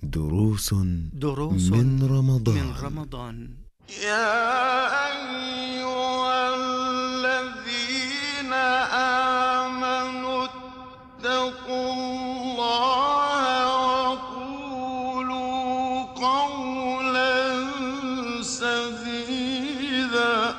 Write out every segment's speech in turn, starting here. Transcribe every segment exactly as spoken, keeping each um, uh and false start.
دروس دروس من رمضان من رمضان. يا أيها الذين آمنوا اتقوا الله وقولوا قولا سديدا.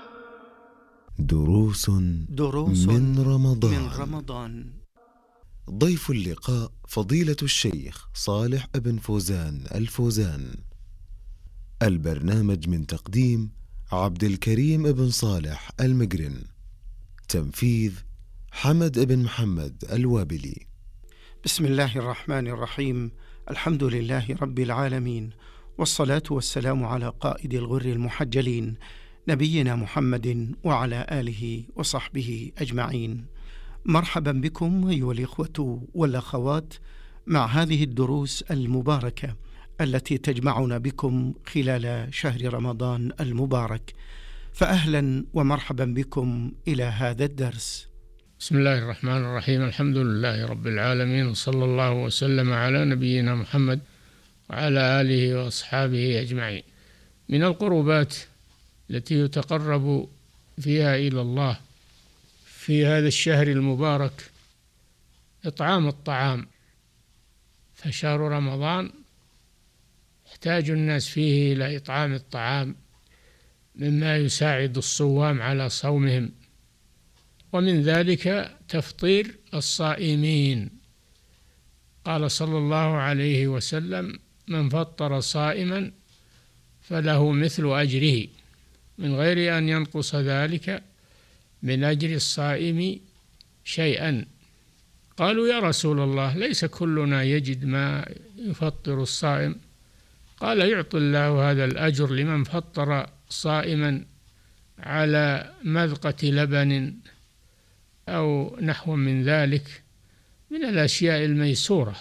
دروس, دروس من رمضان من رمضان. ضيف اللقاء فضيلة الشيخ صالح بن فوزان الفوزان. البرنامج من تقديم عبد الكريم بن صالح المقرن. تنفيذ حمد بن محمد الوابلي. بسم الله الرحمن الرحيم. الحمد لله رب العالمين، والصلاة والسلام على قائد الغر المحجلين نبينا محمد وعلى آله وصحبه أجمعين. مرحبا بكم أيها الإخوة والأخوات مع هذه الدروس المباركة التي تجمعنا بكم خلال شهر رمضان المبارك، فأهلا ومرحبا بكم إلى هذا الدرس. بسم الله الرحمن الرحيم. الحمد لله رب العالمين، وصلى الله وسلم على نبينا محمد وعلى آله وأصحابه أجمعين. من القربات التي يتقرب فيها إلى الله في هذا الشهر المبارك إطعام الطعام، فشهر رمضان يحتاج الناس فيه إلى إطعام الطعام مما يساعد الصوام على صومهم، ومن ذلك تفطير الصائمين. قال صلى الله عليه وسلم: من فطر صائما فله مثل أجره من غير أن ينقص ذلك من أجر الصائم شيئا. قالوا: يا رسول الله، ليس كلنا يجد ما يفطر الصائم. قال: يعطي الله هذا الأجر لمن فطر صائما على مذقة لبن أو نحو من ذلك من الأشياء الميسورة،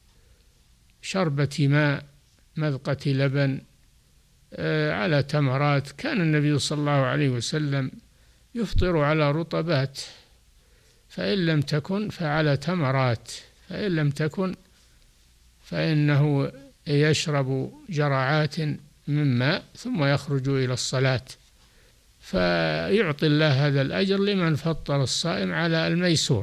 شربة ماء، مذقة لبن، على تمرات. كان النبي صلى الله عليه وسلم يفطر على رطبات، فإن لم تكن فعلى تمرات، فإن لم تكن فإنه يشرب جرعات من ماء ثم يخرج إلى الصلاة. فيعطي الله هذا الأجر لمن فطر الصائم على الميسور.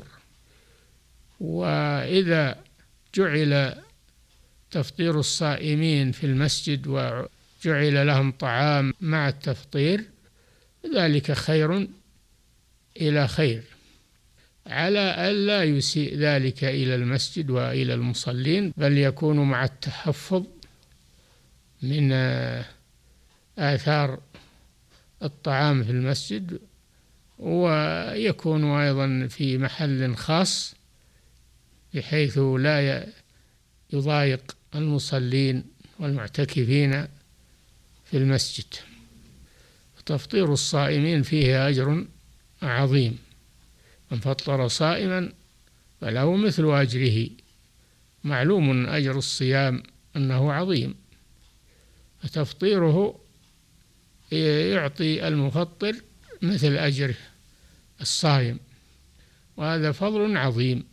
وإذا جعل تفطير الصائمين في المسجد وجعل لهم طعام مع التفطير، ذلك خير إلى خير، على ألا يسيء ذلك إلى المسجد وإلى المصلين، بل يكون مع التحفظ من آثار الطعام في المسجد، ويكون أيضا في محل خاص بحيث لا يضايق المصلين والمعتكفين في المسجد. تفطير الصائمين فيه أجر عظيم. من فطر صائما فله مثل أجره. معلوم أجر الصيام أنه عظيم، فتفطيره يعطي المفطر مثل أجر الصائم، وهذا فضل عظيم.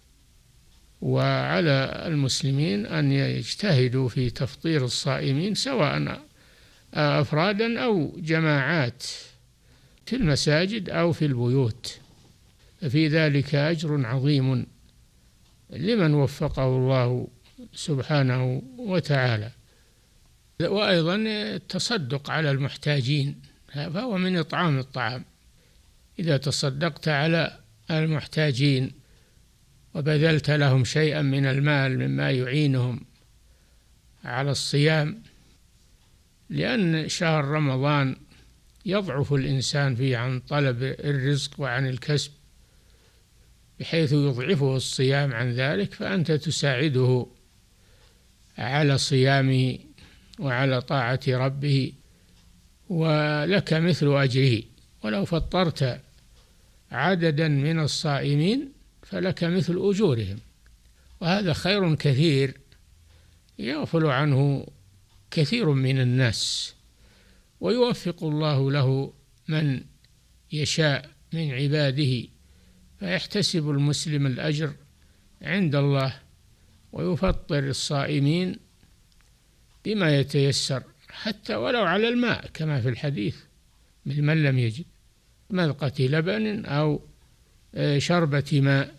وعلى المسلمين أن يجتهدوا في تفطير الصائمين سواء أفرادا أو جماعات في المساجد أو في البيوت، ففي ذلك أجر عظيم لمن وفقه الله سبحانه وتعالى. وأيضا التصدق على المحتاجين، فهو من إطعام الطعام. إذا تصدقت على المحتاجين وبذلت لهم شيئا من المال مما يعينهم على الصيام، لأن شهر رمضان يضعف الإنسان فيه عن طلب الرزق وعن الكسب بحيث يضعفه الصيام عن ذلك، فأنت تساعده على صيامه وعلى طاعة ربه، ولك مثل أجره. ولو فطرت عددا من الصائمين فلك مثل أجورهم، وهذا خير كثير يغفل عنه كثير من الناس، ويوفق الله له من يشاء من عباده، فيحتسب المسلم الأجر عند الله ويفطر الصائمين بما يتيسر، حتى ولو على الماء كما في الحديث، من لم يجد مذقة لبن أو شربة ماء.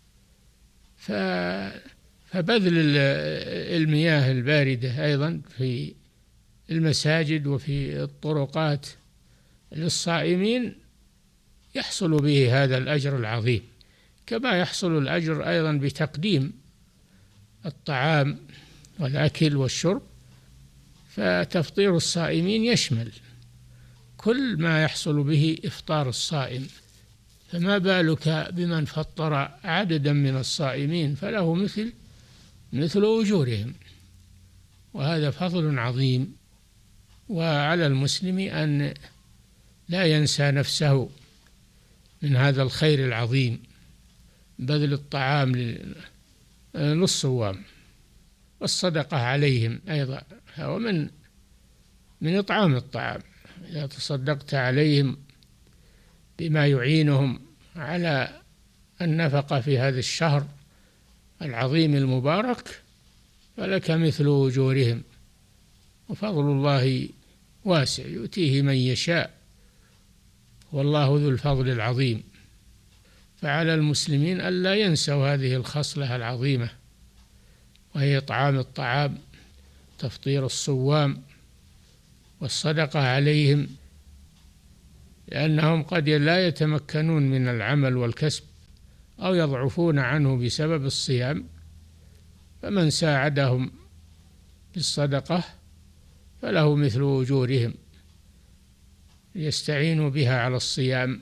فبذل المياه الباردة أيضا في المساجد وفي الطرقات للصائمين يحصل به هذا الأجر العظيم، كما يحصل الأجر أيضا بتقديم الطعام والأكل والشرب. فتفطير الصائمين يشمل كل ما يحصل به إفطار الصائم، فما بالك بمن فطر عددا من الصائمين فله مثل مثل أجورهم، وهذا فضل عظيم. وعلى المسلم أن لا ينسى نفسه من هذا الخير العظيم، بذل الطعام للصوام والصدقة عليهم أيضا، ومن من إطعام الطعام. إذا تصدقت عليهم بما يعينهم على النفقة في هذا الشهر العظيم المبارك فلك مثل أجورهم، وفضل الله واسع يؤتيه من يشاء، والله ذو الفضل العظيم. فعلى المسلمين ألا ينسوا هذه الخصلة العظيمة، وهي إطعام الطعام، تفطير الصوام، والصدقة عليهم، لأنهم قد لا يتمكنون من العمل والكسب أو يضعفون عنه بسبب الصيام، فمن ساعدهم بالصدقة فله مثل أجورهم يستعينوا بها على الصيام.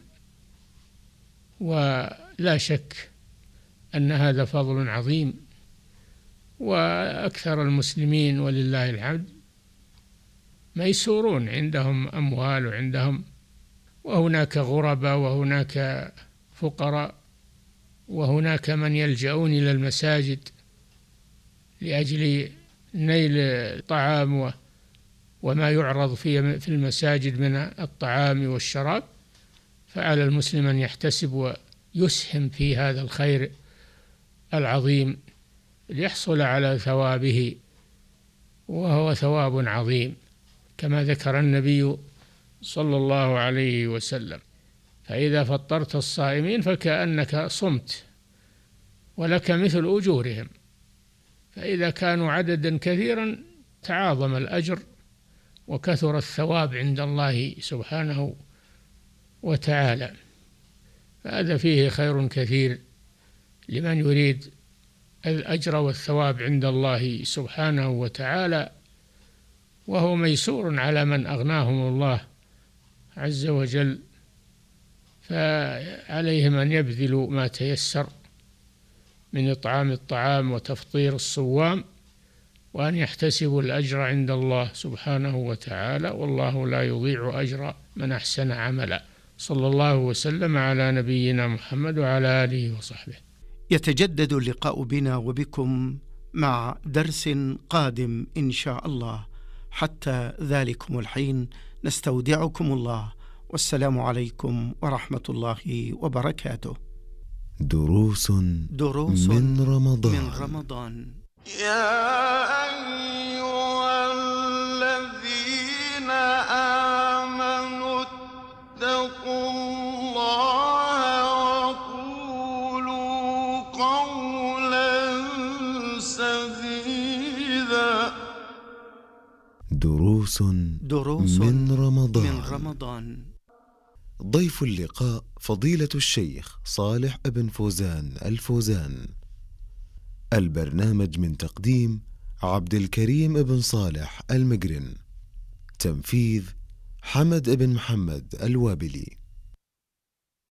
ولا شك أن هذا فضل عظيم. وأكثر المسلمين ولله الحمد ميسورون، عندهم أموال وعندهم، وهناك غرباء وهناك فقراء، وهناك من يلجؤون إلى المساجد لأجل نيل الطعام وما يعرض في في المساجد من الطعام والشراب. فعلى المسلم أن يحتسب ويسهم في هذا الخير العظيم ليحصل على ثوابه، وهو ثواب عظيم كما ذكر النبي صلى الله عليه وسلم. فإذا فطرت الصائمين فكأنك صمت ولك مثل أجورهم. فإذا كانوا عددا كثيرا تعاظم الأجر وكثر الثواب عند الله سبحانه وتعالى. فهذا فيه خير كثير لمن يريد الأجر والثواب عند الله سبحانه وتعالى، وهو ميسور على من أغناهم الله عز وجل. فعليهم أن يبذلوا ما تيسر من إطعام الطعام وتفطير الصوام، وأن يحتسبوا الأجر عند الله سبحانه وتعالى، والله لا يضيع أجر من أحسن عملا. صلى الله وسلم على نبينا محمد وعلى آله وصحبه. يتجدد اللقاء بنا وبكم مع درس قادم إن شاء الله. حتى ذلكم الحين نستودعكم الله، والسلام عليكم ورحمة الله وبركاته. دروس, دروس من رمضان, من رمضان. يا أيها الذين آمنوا اتقوا الله وقولوا قولا سديدا. دروس, دروس من رمضان, من رمضان. ضيف اللقاء فضيلة الشيخ صالح بن فوزان الفوزان. البرنامج من تقديم عبد الكريم بن صالح المقرن. تنفيذ حمد بن محمد الوابلي.